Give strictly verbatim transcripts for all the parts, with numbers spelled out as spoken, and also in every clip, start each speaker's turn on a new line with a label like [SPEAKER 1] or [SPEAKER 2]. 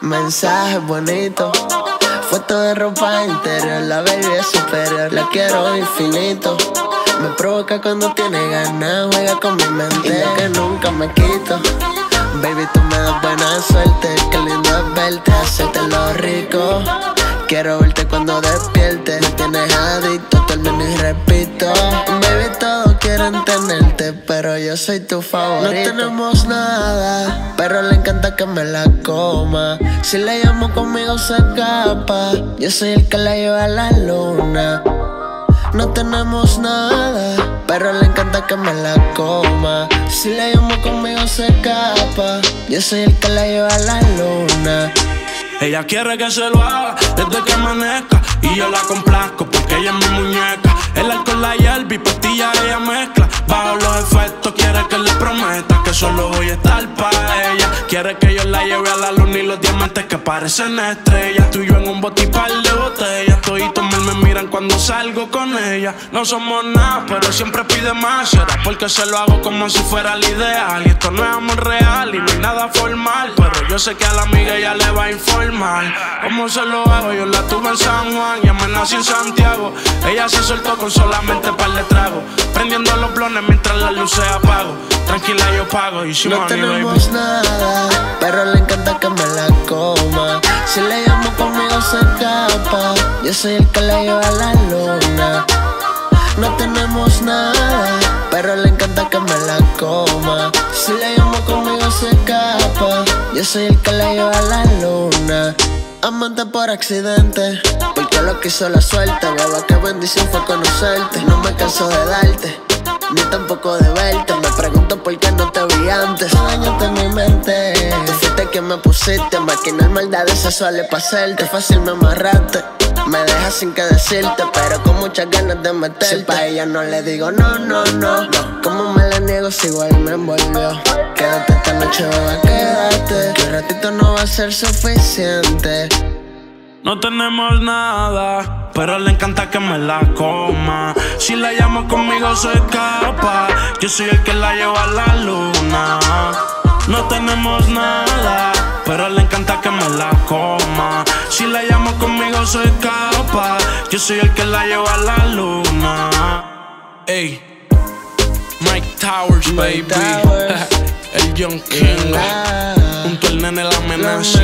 [SPEAKER 1] Mensaje bonito, foto de ropa interior. La baby es superior, la quiero infinito. Me provoca cuando tiene ganas, juega con mi mente y yo que nunca me quito. Baby, tú me das buena suerte, qué lindo es verte, hacerte lo rico. Quiero verte cuando despiertes, me tienes adicto, termino y repito. Baby, todos quieren tenerte, pero yo soy tu favorito. No tenemos nada, pero le encanta que me la coma. Si la llamo conmigo se escapa, yo soy el que la lleva a la luna. No tenemos nada, pero le encanta que me la coma. Si la llamo conmigo se escapa, yo soy el que la lleva a la luna.
[SPEAKER 2] Ella quiere que se lo haga desde que amanezca y yo la complazco porque ella es mi muñeca. El alcohol, la hierba y pastillas ella mezcla. Bajo los efectos quiere que le prometa que solo voy a estar para ella. Quiere que yo la lleve a la luna y los diamantes que parecen estrellas. Tú y yo en un bote y par de botellas. Toditos mal me miran cuando salgo con ella. No somos nada, pero siempre pide más. Será porque se lo hago como si fuera el ideal. Y esto no es amor real y no hay nada formal, pero yo sé que a la amiga ella le va a informar. ¿Cómo se lo hago? Yo la tuve en San Juan y me nací en Santiago. Ella se soltó con solamente par de tragos, prendiendo los blones mientras las luces apago. Tranquila yo pago y si
[SPEAKER 1] no
[SPEAKER 2] money,
[SPEAKER 1] tenemos
[SPEAKER 2] baby.
[SPEAKER 1] nada, pero le encanta que me la coma. Si le llamo conmigo se escapa, yo soy el que la lleva a la luna. No tenemos nada, pero le encanta que me la coma. Si la llamo conmigo se escapa, yo soy el que la lleva a la luna. Amante por accidente, porque lo que hizo la suerte. Beba, qué bendición fue conocerte. No me canso de darte, ni tampoco de verte. Me pregunto por qué no te vi antes. Dañaste en mi mente, tú fuiste quien me pusiste. Maquinar maldades sexuales pa' hacerte. Fácil me amarraste, me dejas sin que decirte, pero con muchas ganas de meterte. Si pa' ella no le digo no, no, no, no. Como me la niego si igual me envolvió. Quédate esta noche, beba, quédate, que un ratito no va a ser suficiente.
[SPEAKER 2] No tenemos nada, pero le encanta que me la coma. Si la llamo conmigo se escapa, yo soy el que la lleva a la luna. No tenemos nada, pero le encanta que me la coma. Si la llamo conmigo se escapa, yo soy el que la lleva a la luna. Ey, Mike Towers, baby.
[SPEAKER 1] Mike Towers.
[SPEAKER 2] El Young King, junto al nene la amenaza.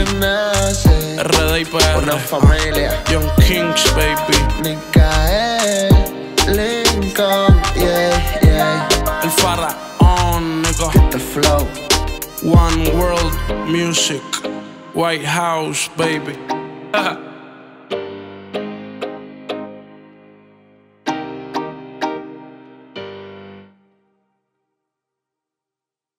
[SPEAKER 2] R D I P R,
[SPEAKER 1] una familia.
[SPEAKER 2] Young Kings, baby.
[SPEAKER 1] Micael, Lincoln, yeah, yeah.
[SPEAKER 2] El Faraón, nigga.
[SPEAKER 1] Get the flow.
[SPEAKER 2] One World Music, White House, baby.